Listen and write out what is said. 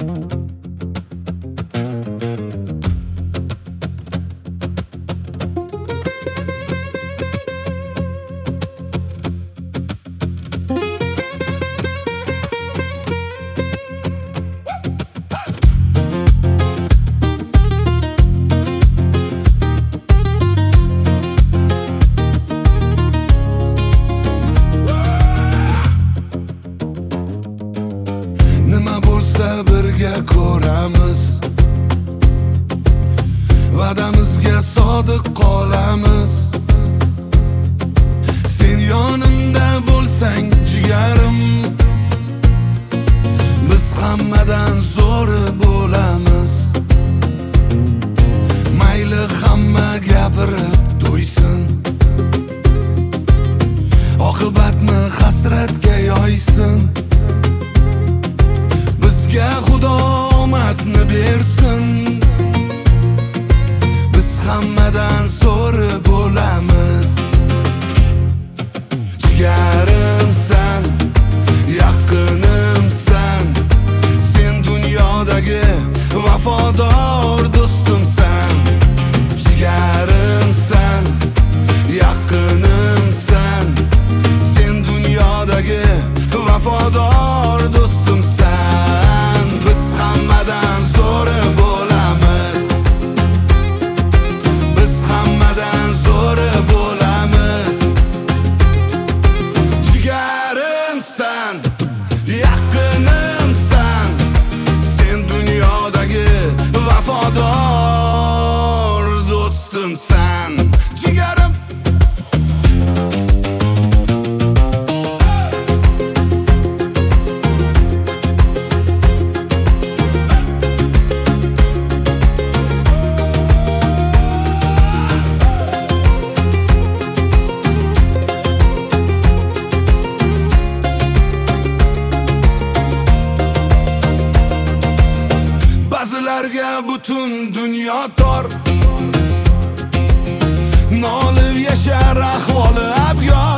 Nima bo'lsa birga ko'ramiz, va'damizga sodiq qolamiz. Sen yonimda bo'lsang jigarim, biz hammadan zo'ri bo'lamiz. Mayli hamma gapirib to'ysin, oqibatni hasratga yoysin. Bizga Xudo omadni bersin, biz hammadan zo'ri bo'lamiz. Jigarimsan, yaqinimsan, sen dunyodagi vafodor do'stimsan. Jigarimsan, yaqinimsan, sen dunyodagi vafodor do'stimsan. Biz hammadan zo'ri bo'lamiz, biz hammadan zo'ri bo'lamiz. Jigarimsan, yaqinimsan, sen dunyodagi vafodor do'stimsan. Jigarim ba'zilarga butun dunyo tor, nolib yashar ahvoli abyor.